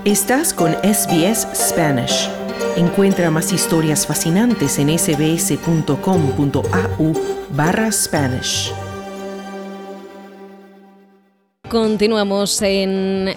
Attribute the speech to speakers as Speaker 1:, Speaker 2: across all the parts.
Speaker 1: Estás con SBS Spanish. Encuentra más historias fascinantes en sbs.com.au/Spanish.
Speaker 2: Continuamos en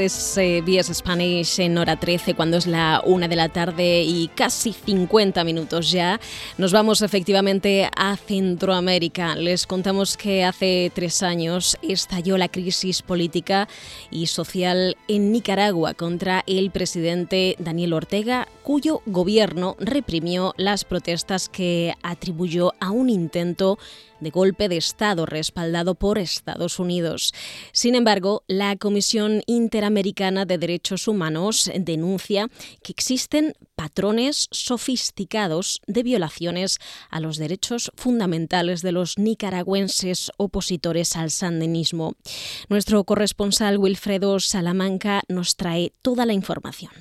Speaker 2: SBS Spanish en hora 13, cuando es la 1 de la tarde y casi 50 minutos ya. Nos vamos efectivamente a Centroamérica. Les contamos que hace 3 años estalló la crisis política y social en Nicaragua contra el presidente Daniel Ortega, cuyo gobierno reprimió las protestas que atribuyó a un intento de golpe de Estado respaldado por Estados Unidos. Sin embargo, la Comisión Interamericana de Derechos Humanos denuncia que existen patrones sofisticados de violaciones a los derechos fundamentales de los nicaragüenses opositores al sandinismo. Nuestro corresponsal Wilfredo Salamanca nos trae toda la información.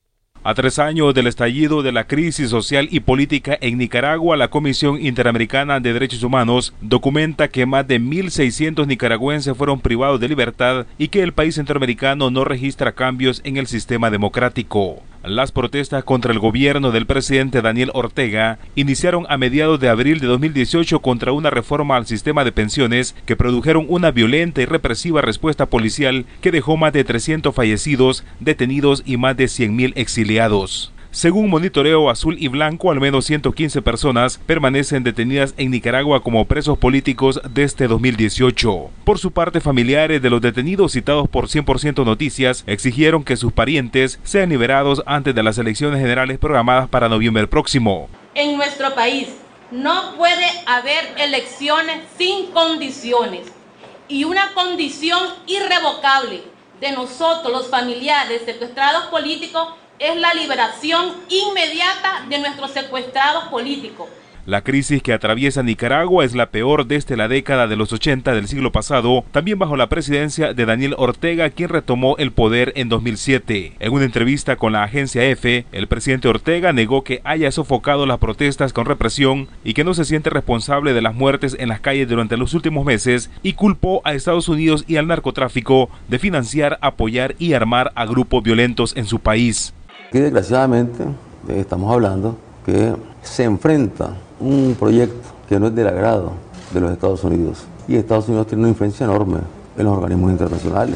Speaker 3: A 3 años del estallido de la crisis social y política en Nicaragua, la Comisión Interamericana de Derechos Humanos documenta que más de 1.600 nicaragüenses fueron privados de libertad y que el país centroamericano no registra cambios en el sistema democrático. Las protestas contra el gobierno del presidente Daniel Ortega iniciaron a mediados de abril de 2018 contra una reforma al sistema de pensiones que produjeron una violenta y represiva respuesta policial que dejó más de 300 fallecidos, detenidos y más de 100.000 exiliados. Según Monitoreo Azul y Blanco, al menos 115 personas permanecen detenidas en Nicaragua como presos políticos desde 2018. Por su parte, familiares de los detenidos citados por 100% Noticias exigieron que sus parientes sean liberados antes de las elecciones generales programadas para noviembre próximo.
Speaker 4: En nuestro país no puede haber elecciones sin condiciones, y una condición irrevocable de nosotros, los familiares secuestrados políticos, es la liberación inmediata de nuestros secuestrados políticos.
Speaker 3: La crisis que atraviesa Nicaragua es la peor desde la década de los 80 del siglo pasado, también bajo la presidencia de Daniel Ortega, quien retomó el poder en 2007. En una entrevista con la agencia EFE, el presidente Ortega negó que haya sofocado las protestas con represión y que no se siente responsable de las muertes en las calles durante los últimos meses, y culpó a Estados Unidos y al narcotráfico de financiar, apoyar y armar a grupos violentos en su país.
Speaker 5: Aquí desgraciadamente estamos hablando que se enfrenta un proyecto que no es del agrado de los Estados Unidos, y Estados Unidos tiene una influencia enorme en los organismos internacionales.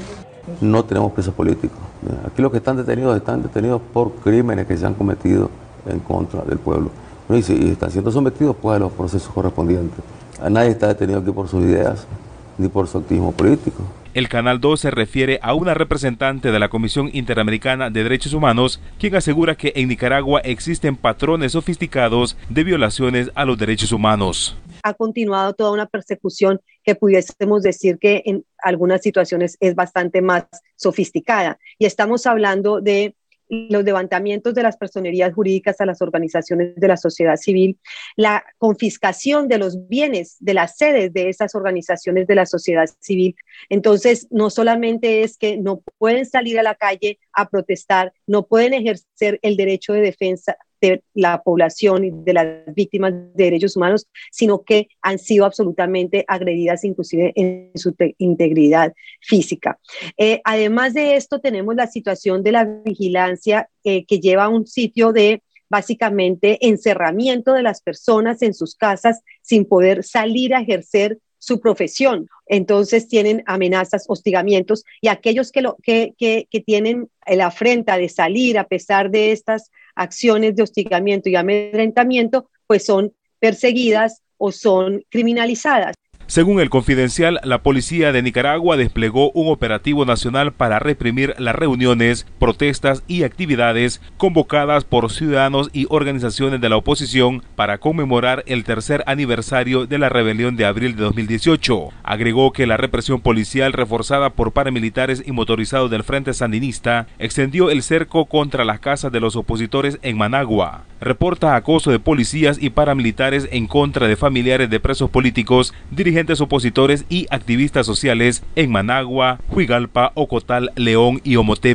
Speaker 5: No tenemos presos políticos. Aquí los que están detenidos por crímenes que se han cometido en contra del pueblo, y están siendo sometidos pues a los procesos correspondientes. Nadie está detenido aquí por sus ideas ni por su activismo político.
Speaker 3: El Canal 2 se refiere a una representante de la Comisión Interamericana de Derechos Humanos, quien asegura que en Nicaragua existen patrones sofisticados de violaciones a los derechos humanos.
Speaker 6: Ha continuado toda una persecución que pudiésemos decir que en algunas situaciones es bastante más sofisticada. Y estamos hablando de los levantamientos de las personerías jurídicas a las organizaciones de la sociedad civil, la confiscación de los bienes de las sedes de esas organizaciones de la sociedad civil. Entonces, no solamente es que no pueden salir a la calle a protestar, no pueden ejercer el derecho de defensa de la población y de las víctimas de derechos humanos, sino que han sido absolutamente agredidas inclusive en su integridad física. Además de esto, tenemos la situación de la vigilancia que lleva a un sitio de básicamente encerramiento de las personas en sus casas sin poder salir a ejercer su profesión. Entonces tienen amenazas, hostigamientos, y aquellos que tienen la afrenta de salir a pesar de estas acciones de hostigamiento y amedrentamiento, pues son perseguidas o son criminalizadas.
Speaker 3: Según El Confidencial, la policía de Nicaragua desplegó un operativo nacional para reprimir las reuniones, protestas y actividades convocadas por ciudadanos y organizaciones de la oposición para conmemorar el 3er aniversario de la rebelión de abril de 2018. Agregó que la represión policial reforzada por paramilitares y motorizados del Frente Sandinista extendió el cerco contra las casas de los opositores en Managua. Reporta acoso de policías y paramilitares en contra de familiares de presos políticos, dirigentes opositores y activistas sociales en Managua, Huigalpa, Ocotal, León y Omotepe.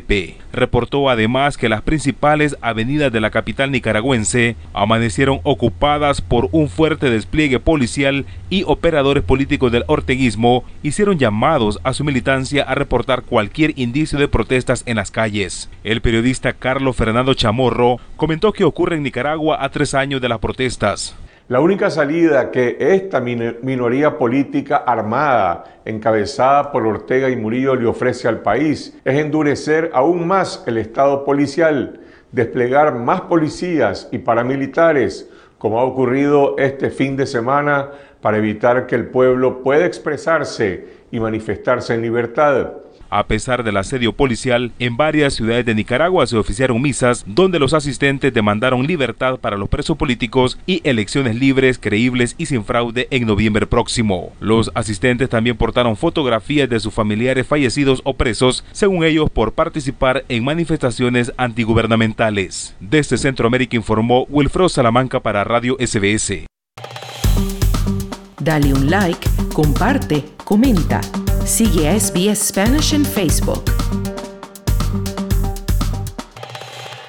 Speaker 3: reportó además que las principales avenidas de la capital nicaragüense amanecieron ocupadas por un fuerte despliegue policial y operadores políticos del orteguismo hicieron llamados a su militancia a reportar cualquier indicio de protestas en las calles. El periodista Carlos Fernando Chamorro comentó que ocurre en Nicaragua a 3 años de las protestas.
Speaker 7: La única salida que esta minoría política armada, encabezada por Ortega y Murillo, le ofrece al país es endurecer aún más el Estado policial, desplegar más policías y paramilitares, como ha ocurrido este fin de semana, para evitar que el pueblo pueda expresarse y manifestarse en libertad.
Speaker 3: A pesar del asedio policial, en varias ciudades de Nicaragua se oficiaron misas donde los asistentes demandaron libertad para los presos políticos y elecciones libres, creíbles y sin fraude en noviembre próximo. Los asistentes también portaron fotografías de sus familiares fallecidos o presos, según ellos por participar en manifestaciones antigubernamentales. Desde Centroamérica informó Wilfredo Salamanca para Radio SBS.
Speaker 1: Dale un like, comparte, comenta. Sigue a SBS Spanish en Facebook.